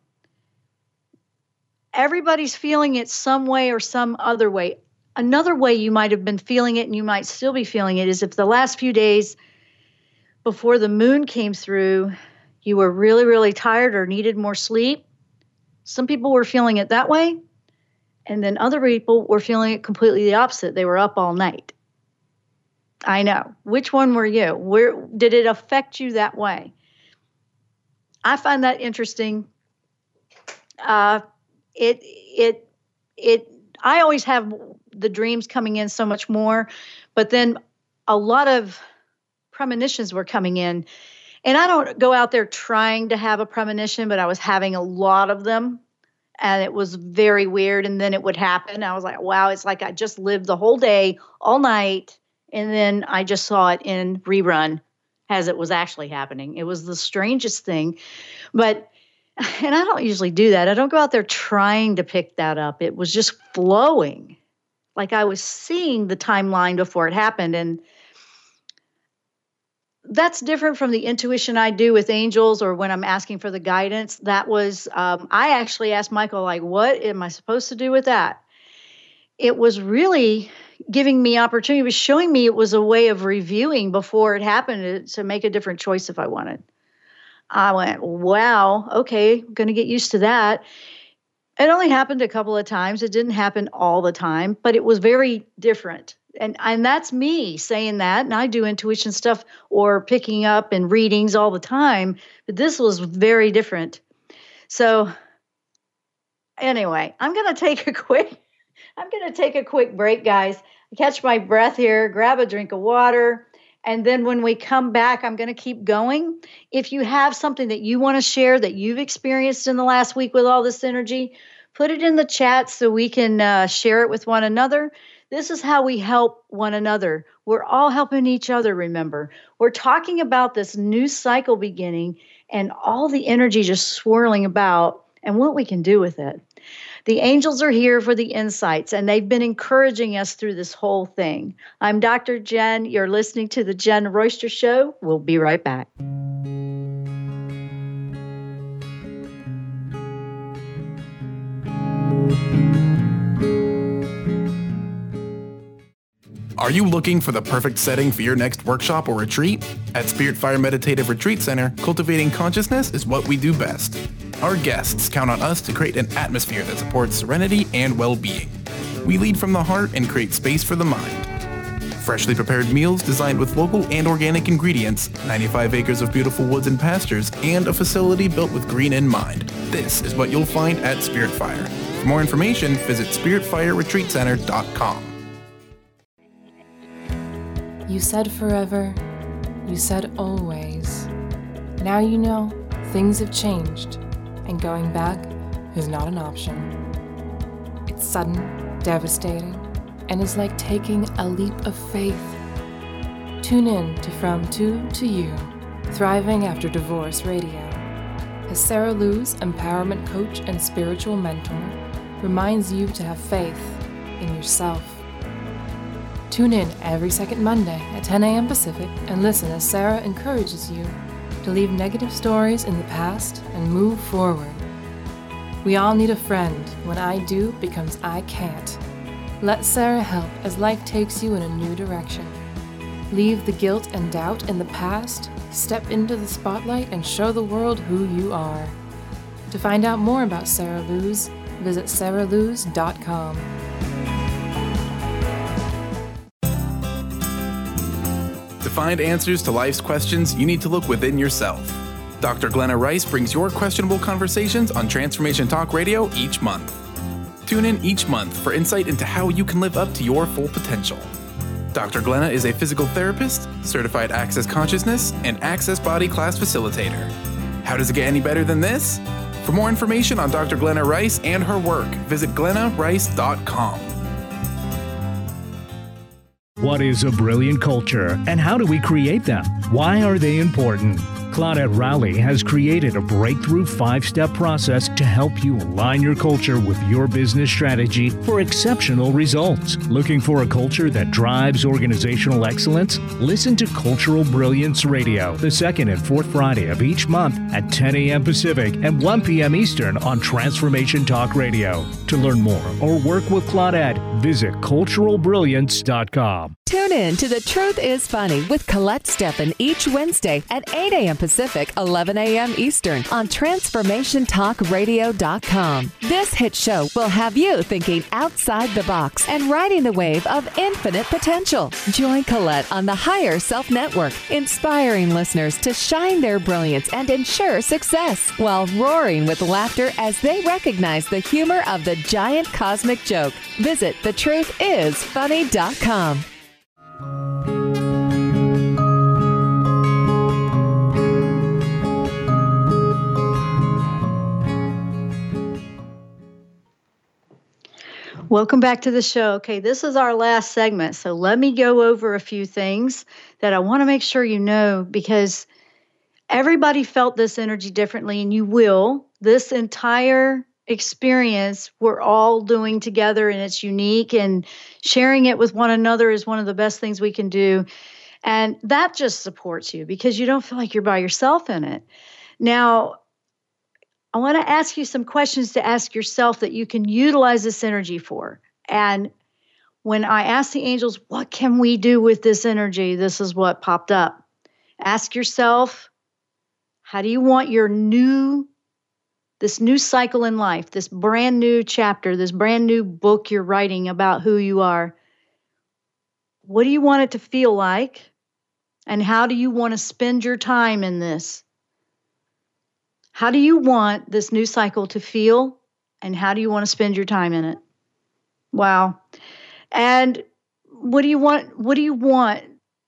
D: Everybody's feeling it some way or some other way. Another way you might have been feeling it and you might still be feeling it is if the last few days before the moon came through, you were really, really tired or needed more sleep. Some people were feeling it that way. And then other people were feeling it completely the opposite. They were up all night. I know. Which one were you? Where did it affect you that way? I find that interesting. Uh, it, it, it, I always have the dreams coming in so much more, but then a lot of premonitions were coming in. And I don't go out there trying to have a premonition, but I was having a lot of them. And it was very weird. And then it would happen. I was like, wow, it's like I just lived the whole day, all night. And then I just saw it in rerun as it was actually happening. It was the strangest thing. But, and I don't usually do that. I don't go out there trying to pick that up. It was just flowing. Like I was seeing the timeline before it happened. And that's different from the intuition I do with angels or when I'm asking for the guidance. That was, um, I actually asked Michael, like, what am I supposed to do with that? It was really giving me opportunity. It was showing me it was a way of reviewing before it happened to, to make a different choice if I wanted. I went, wow, okay, I'm going to get used to that. It only happened a couple of times. It didn't happen all the time, but it was very different. And and that's me saying that, and I do intuition stuff or picking up and readings all the time, but this was very different. So anyway, I'm going to take a quick, I'm going to take a quick break, guys. Catch my breath here, grab a drink of water, and then when we come back, I'm going to keep going. If you have something that you want to share that you've experienced in the last week with all this energy, put it in the chat so we can uh, share it with one another. This is how we help one another. We're all helping each other, remember. We're talking about this new cycle beginning and all the energy just swirling about and what we can do with it. The angels are here for the insights, and they've been encouraging us through this whole thing. I'm Doctor Jen. You're listening to The Jen Royster Show. We'll be right back.
B: Are you looking for the perfect setting for your next workshop or retreat? At Spirit Fire Meditative Retreat Center, cultivating consciousness is what we do best. Our guests count on us to create an atmosphere that supports serenity and well-being. We lead from the heart and create space for the mind. Freshly prepared meals designed with local and organic ingredients, ninety-five acres of beautiful woods and pastures, and a facility built with green in mind. This is what you'll find at Spiritfire. For more information, visit spirit fire retreat center dot com.
K: You said forever, you said always. Now you know things have changed, and going back is not an option. It's sudden, devastating, and is like taking a leap of faith. Tune in to From Two to You, Thriving After Divorce Radio, as Sarah Luz, empowerment coach and spiritual mentor, reminds you to have faith in yourself. Tune in every second Monday at ten a.m. Pacific and listen as Sarah encourages you to leave negative stories in the past and move forward. We all need a friend when I do becomes I can't. Let Sarah help as life takes you in a new direction. Leave the guilt and doubt in the past, step into the spotlight, and show the world who you are. To find out more about Sarah Luz, visit sarah luz dot com.
B: To find answers to life's questions, you need to look within yourself. Doctor Glenna Rice brings your questionable conversations on Transformation Talk Radio each month. Tune in each month for insight into how you can live up to your full potential. Doctor Glenna is a physical therapist, certified Access Consciousness, and Access Body Class facilitator. How does it get any better than this? For more information on Doctor Glenna Rice and her work, visit glenna rice dot com.
L: What is a brilliant culture, and how do we create them? Why are they important? Claudette Rowley has created a breakthrough five-step process to help you align your culture with your business strategy for exceptional results. Looking for a culture that drives organizational excellence? Listen to Cultural Brilliance Radio, the second and fourth Friday of each month at ten a.m. Pacific and one p.m. Eastern on Transformation Talk Radio. To learn more or work with Claudette, visit cultural brilliance dot com.
M: Tune in to The Truth is Funny with Colette Steffen each Wednesday at eight a.m. Pacific, eleven a.m. Eastern on transformation talk radio dot com. This hit show will have you thinking outside the box and riding the wave of infinite potential. Join Colette on the Higher Self Network, inspiring listeners to shine their brilliance and ensure success while roaring with laughter as they recognize the humor of the giant cosmic joke. Visit the truth is funny dot com.
D: Welcome back to the show. Okay, this is our last segment, so let me go over a few things that I want to make sure you know, because everybody felt this energy differently, and you will. This entire experience we're all doing together, and it's unique, and sharing it with one another is one of the best things we can do. And that just supports you because you don't feel like you're by yourself in it. Now, I want to ask you some questions to ask yourself that you can utilize this energy for. And when I asked the angels, what can we do with this energy? This is what popped up. Ask yourself, how do you want your new, this new cycle in life, this brand new chapter, this brand new book you're writing about who you are, what do you want it to feel like? And how do you want to spend your time in this? How do you want this new cycle to feel, and how do you want to spend your time in it? Wow. And what do you want, what do you want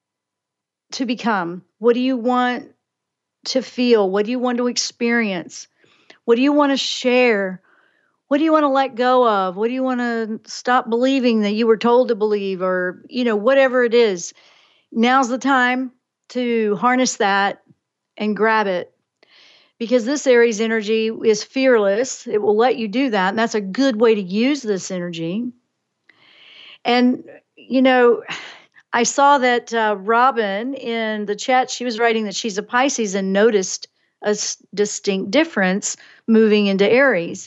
D: to become? What do you want to feel? What do you want to experience? What do you want to share? What do you want to let go of? What do you want to stop believing that you were told to believe, or, you know, whatever it is? Now's the time to harness that and grab it. Because this Aries energy is fearless. It will let you do that. And that's a good way to use this energy. And, you know, I saw that uh, Robin in the chat, she was writing that she's a Pisces and noticed a s- distinct difference moving into Aries.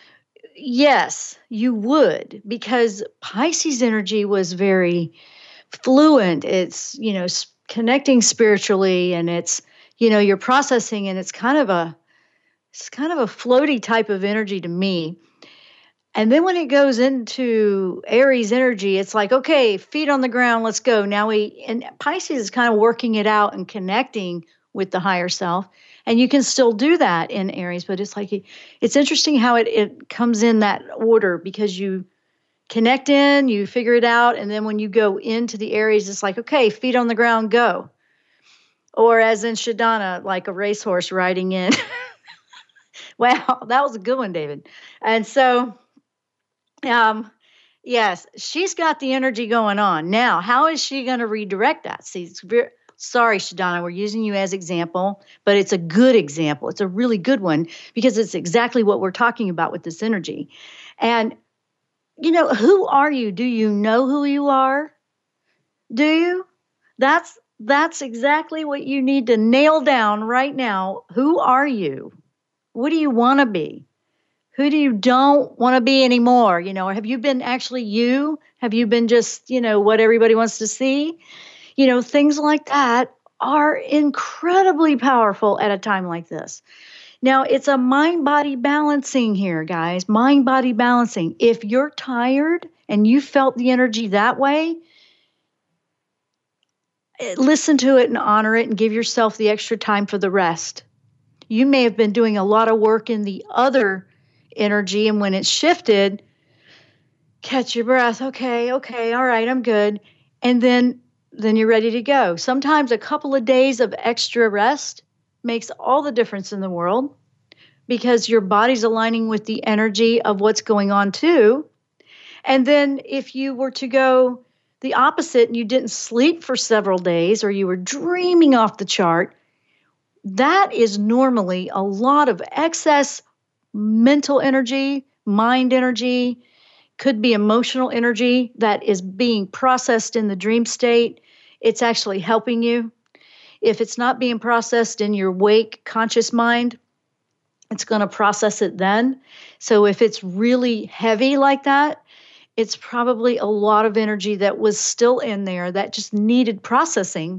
D: Yes, you would, because Pisces energy was very fluent. It's, you know, s- connecting spiritually, and it's, you know, you're processing, and it's kind of a, it's kind of a floaty type of energy to me. And then when it goes into Aries energy, it's like, okay, feet on the ground, let's go. Now we, and Pisces is kind of working it out and connecting with the higher self. And you can still do that in Aries, but it's like, it's interesting how it, it comes in that order, because you connect in, you figure it out. And then when you go into the Aries, it's like, okay, feet on the ground, go. Or as in Shadana, like a racehorse riding in. Wow, that was a good one, David. And so, um, yes, she's got the energy going on. Now, how is she going to redirect that? See, it's very, sorry, Shadana, we're using you as example, but it's a good example. It's a really good one, because it's exactly what we're talking about with this energy. And, you know, who are you? Do you know who you are? Do you? That's that's exactly what you need to nail down right now. Who are you? What do you want to be? Who do you don't want to be anymore? You know, or have you been actually you? Have you been just, you know, what everybody wants to see? You know, things like that are incredibly powerful at a time like this. Now, it's a mind-body balancing here, guys. Mind-body balancing. If you're tired and you felt the energy that way, listen to it and honor it and give yourself the extra time for the rest. You may have been doing a lot of work in the other energy, and when it's shifted, catch your breath. Okay, okay, all right, I'm good. And then, then you're ready to go. Sometimes a couple of days of extra rest makes all the difference in the world, because your body's aligning with the energy of what's going on too. And then if you were to go the opposite and you didn't sleep for several days, or you were dreaming off the chart, that is normally a lot of excess mental energy, mind energy, could be emotional energy that is being processed in the dream state. It's actually helping you. If it's not being processed in your wake conscious mind, it's going to process it then. So if it's really heavy like that, it's probably a lot of energy that was still in there that just needed processing.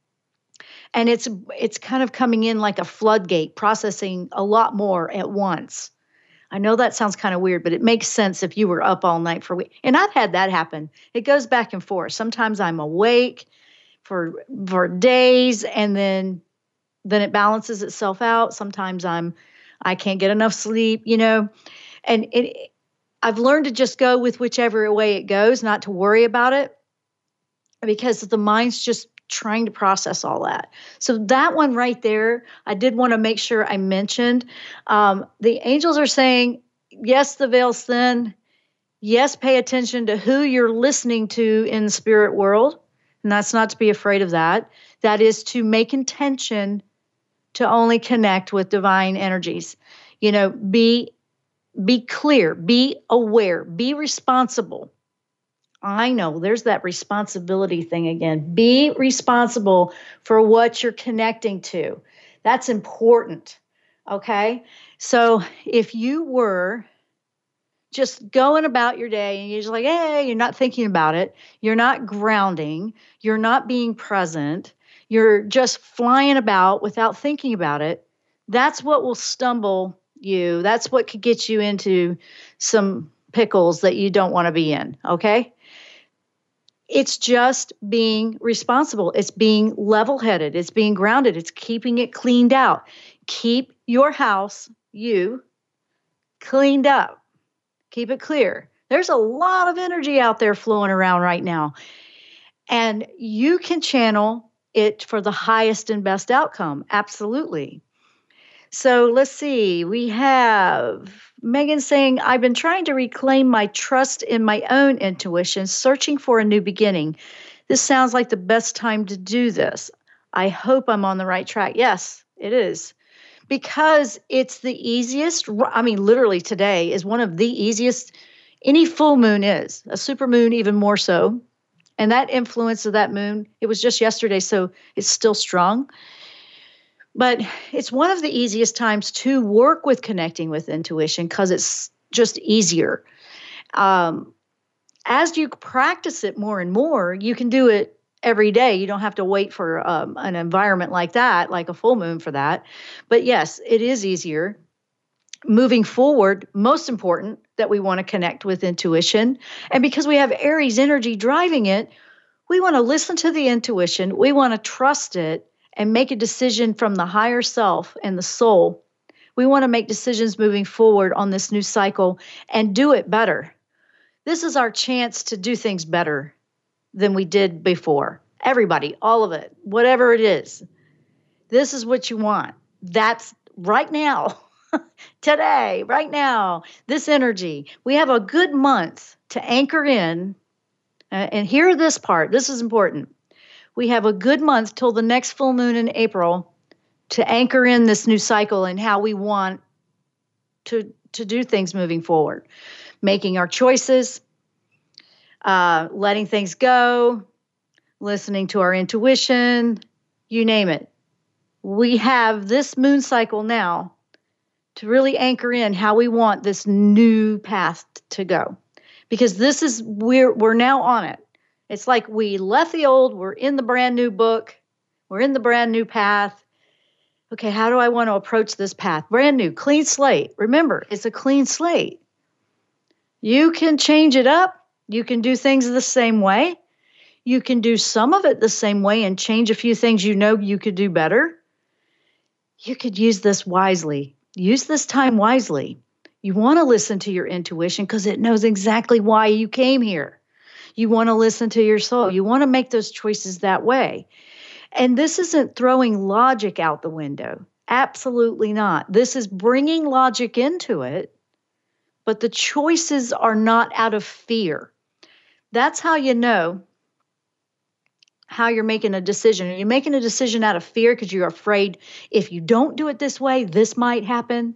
D: And it's it's kind of coming in like a floodgate, processing a lot more at once. I know that sounds kind of weird, but it makes sense if you were up all night for a week. And I've had that happen. It goes back and forth. Sometimes I'm awake for for days, and then then it balances itself out. Sometimes I'm I can't get enough sleep, you know. And it I've learned to just go with whichever way it goes, not to worry about it, because the mind's just trying to process all that. So that one right there, I did want to make sure I mentioned. Um, the angels are saying, yes, the veil's thin. Yes, pay attention to who you're listening to in the spirit world. And that's not to be afraid of that. That is to make intention to only connect with divine energies. You know, be be clear, be aware, be responsible. I know there's that responsibility thing again. Be responsible for what you're connecting to. That's important. Okay. So if you were just going about your day and you're just like, hey, you're not thinking about it, you're not grounding, you're not being present, you're just flying about without thinking about it, that's what will stumble you. That's what could get you into some pickles that you don't want to be in. Okay. It's just being responsible. It's being level-headed. It's being grounded. It's keeping it cleaned out. Keep your house, you, cleaned up. Keep it clear. There's a lot of energy out there flowing around right now. And you can channel it for the highest and best outcome. Absolutely. So let's see. We have Megan saying, I've been trying to reclaim my trust in my own intuition, searching for a new beginning. This sounds like the best time to do this. I hope I'm on the right track. Yes, it is. Because it's the easiest. I mean, literally today is one of the easiest. Any full moon is. A super moon even more so. And that influence of that moon, it was just yesterday, so it's still strong. But it's one of the easiest times to work with connecting with intuition because it's just easier. Um, as you practice it more and more, you can do it every day. You don't have to wait for um, an environment like that, like a full moon for that. But yes, it is easier. moving forward, most important that we want to connect with intuition. And because we have Aries energy driving it, we want to listen to the intuition. We want to trust it and make a decision from the higher self and the soul. We want to make decisions moving forward on this new cycle and do it better. This is our chance to do things better than we did before. Everybody, all of it, whatever it is. This is what you want. That's right now, today, right now, this energy. We have a good month to anchor in. Uh, and hear this part. This is important. We have a good month till the next full moon in April to anchor in this new cycle and how we want to, to do things moving forward. Making our choices, uh, letting things go, listening to our intuition, you name it. We have this moon cycle now to really anchor in how we want this new path to go. Because this is, we're, we're now on it. It's like we left the old, we're in the brand new book, we're in the brand new path. Okay, how do I want to approach this path? Brand new, clean slate. Remember, it's a clean slate. You can change it up. You can do things the same way. You can do some of it the same way and change a few things you know you could do better. You could use this wisely. Use this time wisely. You want to listen to your intuition because it knows exactly why you came here. You want to listen to your soul. You want to make those choices that way. And this isn't throwing logic out the window. Absolutely not. This is bringing logic into it, but the choices are not out of fear. That's how you know how you're making a decision. Are you making a decision out of fear because you're afraid if you don't do it this way, this might happen?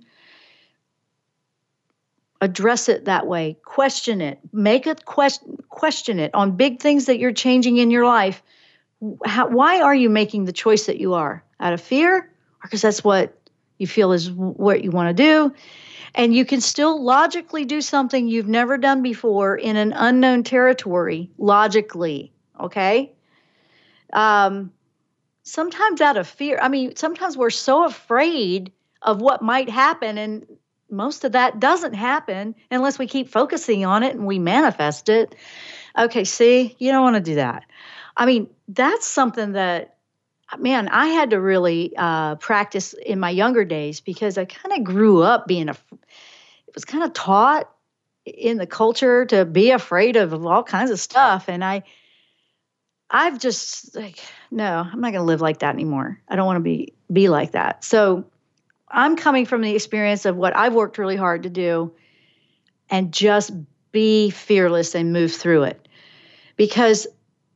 D: Address it that way. Question it. Make a question. Question it on big things that you're changing in your life. How, why are you making the choice that you are? Out of fear, or because that's what you feel is what you want to do? And you can still logically do something you've never done before in an unknown territory. Logically, okay. Um, sometimes out of fear. I mean, sometimes we're so afraid of what might happen, and most of that doesn't happen unless we keep focusing on it and we manifest it. Okay, see, you don't want to do that. I mean, that's something that, man, I had to really uh, practice in my younger days because I kind of grew up being, a, it was kind of taught in the culture to be afraid of all kinds of stuff. And I, I've just like, no, I'm not going to live like that anymore. I don't want to be, be like that. So I'm coming from the experience of what I've worked really hard to do and just be fearless and move through it. Because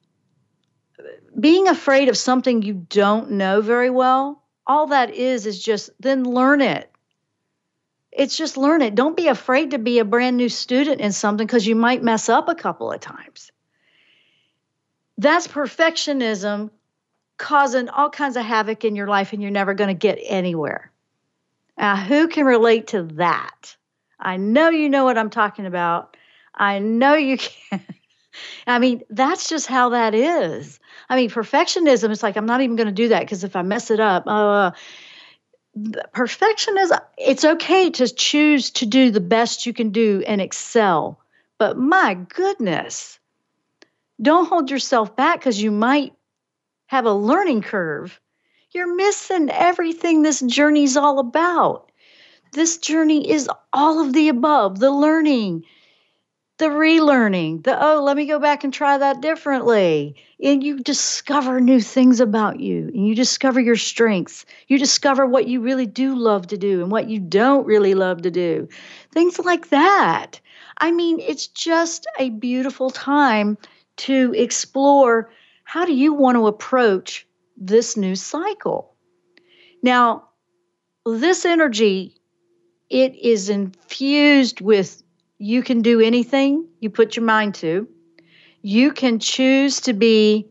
D: being afraid of something you don't know very well, all that is is just then learn it. It's just learn it. Don't be afraid to be a brand new student in something because you might mess up a couple of times. That's perfectionism causing all kinds of havoc in your life and you're never going to get anywhere. Now, who can relate to that? I know you know what I'm talking about. I know you can. I mean, that's just how that is. I mean, perfectionism is like, I'm not even going to do that because if I mess it up, uh, perfectionism, it's okay to choose to do the best you can do and excel. But my goodness, don't hold yourself back because you might have a learning curve. You're missing everything this journey's all about. This journey is all of the above, the learning, the relearning, the, oh, let me go back and try that differently. And you discover new things about you, and you discover your strengths. You discover what you really do love to do and what you don't really love to do. Things like that. I mean, it's just a beautiful time to explore how do you want to approach this new cycle. Now, this energy, it is infused with you can do anything you put your mind to. You can choose to be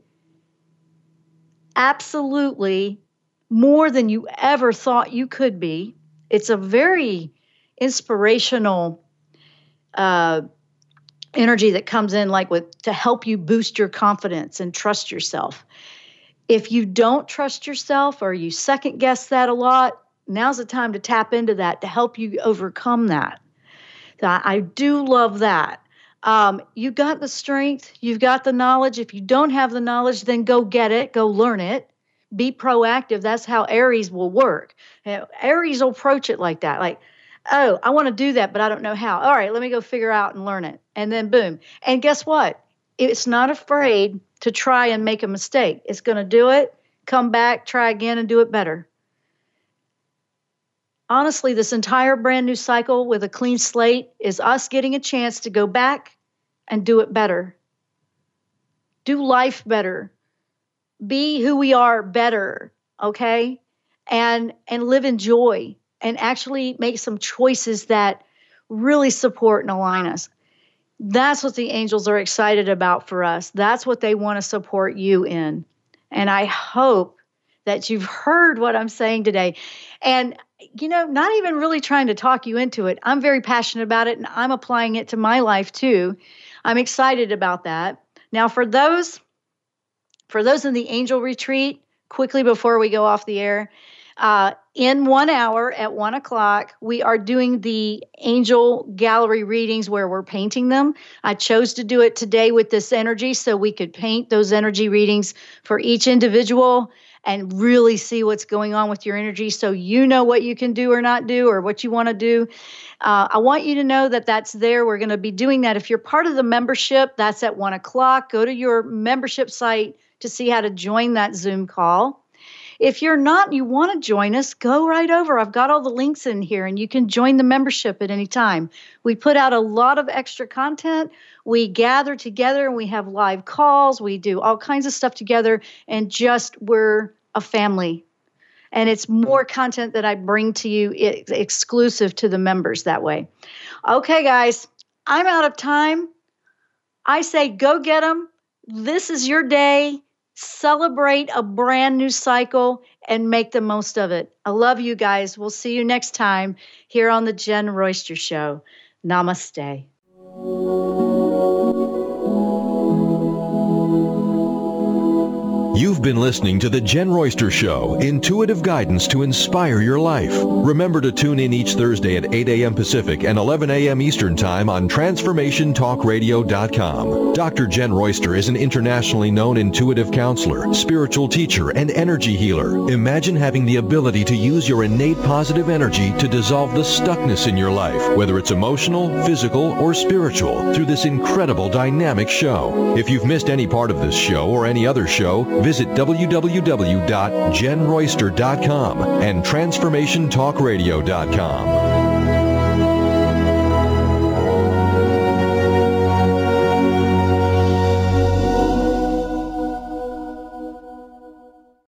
D: absolutely more than you ever thought you could be. It's a very inspirational uh, energy that comes in like with to help you boost your confidence and trust yourself. If you don't trust yourself or you second guess that a lot, now's the time to tap into that to help you overcome that. So I, I do love that. Um, you got the strength, you've got the knowledge. If you don't have the knowledge, then go get it, go learn it. Be proactive. That's how Aries will work. You know, Aries will approach it like that. Like, oh, I want to do that, but I don't know how. All right, let me go figure out and learn it. And then boom. And guess what? It's not afraid to try and make a mistake. It's going to do it, come back, try again, and do it better. Honestly, this entire brand new cycle with a clean slate is us getting a chance to go back and do it better. Do life better. Be who we are better, okay? And and live in joy and actually make some choices that really support and align us. That's what the angels are excited about for us. That's what they want to support you in. And I hope that you've heard what I'm saying today. And, you know, not even really trying to talk you into it. I'm very passionate about it, and I'm applying it to my life too. I'm excited about that. Now, for those For those in the Angel Retreat, quickly before we go off the air, uh, in one hour at one o'clock, we are doing the Angel Gallery readings where we're painting them. I chose to do it today with this energy so we could paint those energy readings for each individual and really see what's going on with your energy so you know what you can do or not do or what you want to do. Uh, I want you to know that that's there. We're going to be doing that. If you're part of the membership, that's at one o'clock. Go to your membership site to see how to join that Zoom call. If you're not and you want to join us, go right over. I've got all the links in here, and you can join the membership at any time. We put out a lot of extra content. We gather together, and we have live calls. We do all kinds of stuff together, and just we're a family. And it's more content that I bring to you it's exclusive to the members that way. Okay, guys, I'm out of time. I say go get them. This is your day. Celebrate a brand new cycle and make the most of it. I love you guys. We'll see you next time here on the Jen Royster Show. Namaste.
C: You've been listening to The Jen Royster Show, intuitive guidance to inspire your life. Remember to tune in each Thursday at eight a.m. Pacific and eleven a.m. Eastern Time on Transformation Talk Radio dot com. Doctor Jen Royster is an internationally known intuitive counselor, spiritual teacher, and energy healer. Imagine having the ability to use your innate positive energy to dissolve the stuckness in your life, whether it's emotional, physical, or spiritual, through this incredible dynamic show. If you've missed any part of this show or any other show, visit w w w dot jen royster dot com and Transformation Talk Radio dot com.